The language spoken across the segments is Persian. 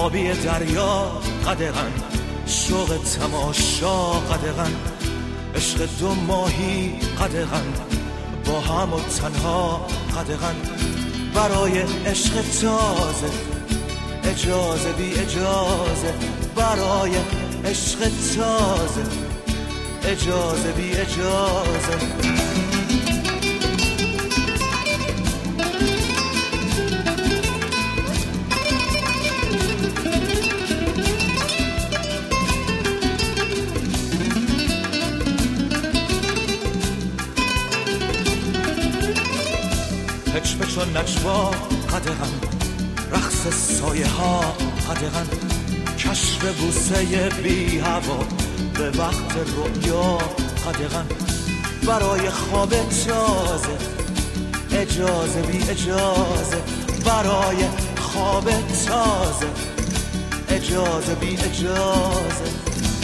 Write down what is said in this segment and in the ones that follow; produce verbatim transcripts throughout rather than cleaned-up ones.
آبی دریا قدغن، شوق تماشا قدغن، عشق دو ماهی قدغن، با هم و تنها قدغن، برای عشق تازه اجازه بی اجازه، برای عشق تازه اجازه بی اجازه. پچ پچ و نجوا قدغن، رقص سایه ها قدغن، کشف بوسه بی هوا به وقت رؤیا قدغن، برای خواب تازه اجازه بی اجازه، برای خواب تازه اجازه بی اجازه.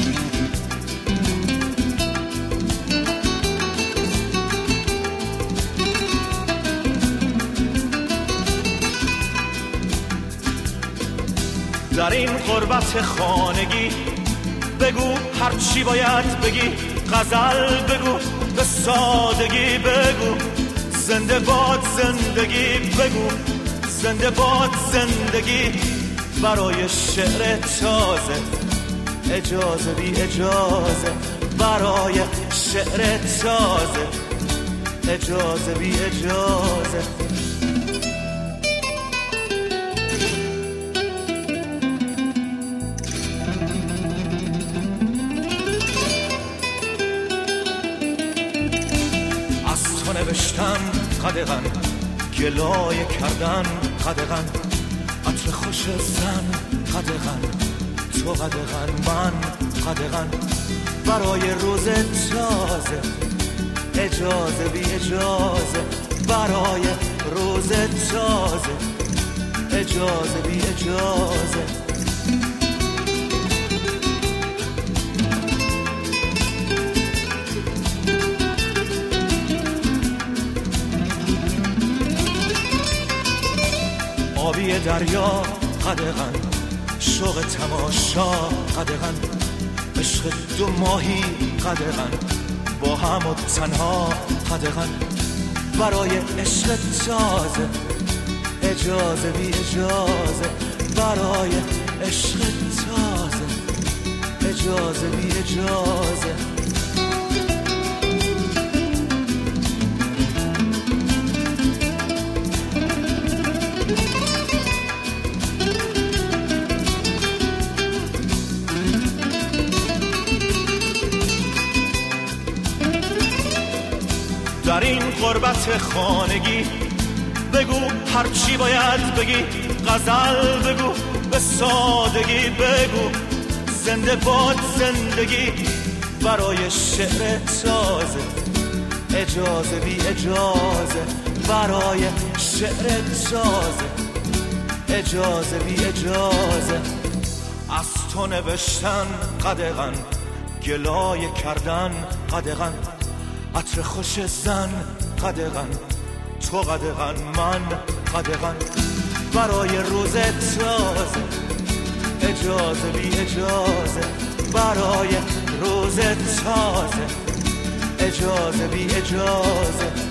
در این غربت خانگی بگو هر چی باید بگی، غزل بگو به سادگی بگو، زنده باد زندگی بگو، زنده باد زندگی، برای شعر تازه اجازه بی اجازه، برای شعر تازه اجازه بی اجازه. نوشتن قدغن، گلایه کردن قدغن، عطر خوش زن قدغن، تو قدغن من قدغن، برای روز تازه اجازه بی اجازه، برای روز تازه اجازه بی اجازه. آبی دریا قدغن، شوق تماشا قدغن، عشق دو ماهی قدغن، با هم و تنها قدغن، برای عشق تازه اجازه بی اجازه، برای عشق تازه اجازه بی اجازه. در این غربت خانگی بگو هر چی باید بگی، غزل بگو به سادگی بگو، زنده باد زندگی، برای شعر تازه اجازه بی اجازه، برای شعر تازه اجازه بی اجازه. از تو نوشتن قدغن، گلایه کردن قدغن، عطر خوش زن قدغن، تو قدغن من قدغن، برای روز تازه اجازه بی اجازه، برای روز تازه اجازه بی اجازه.